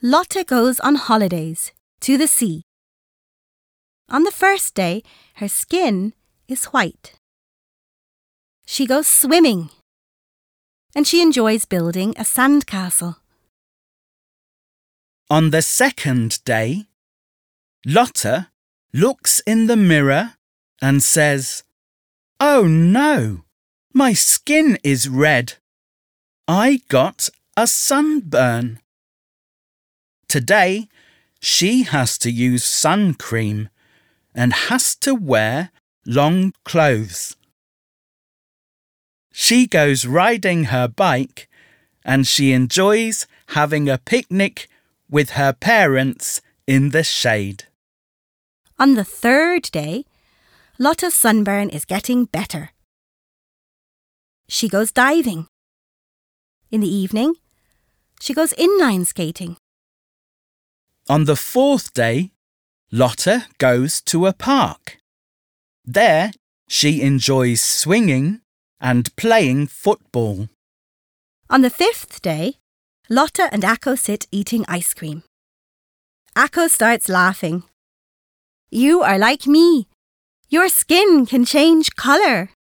Lotte goes on holidays to the sea. On the first day, her skin is white. She goes swimming, and she enjoys building a sandcastle. On the second day, Lotte looks in the mirror and says, "Oh no, my skin is red. I got a sunburn." Today, she has to use sun cream and has to wear long clothes. She goes riding her bike and she enjoys having a picnic with her parents in the shade. On the third day, Lotte's sunburn is getting better. She goes diving. In the evening, she goes inline skating. On the fourth day, Lotte goes to a park. There, she enjoys swinging and playing football. On the fifth day, Lotte and Akko sit eating ice cream. Akko starts laughing. "You are like me. Your skin can change colour."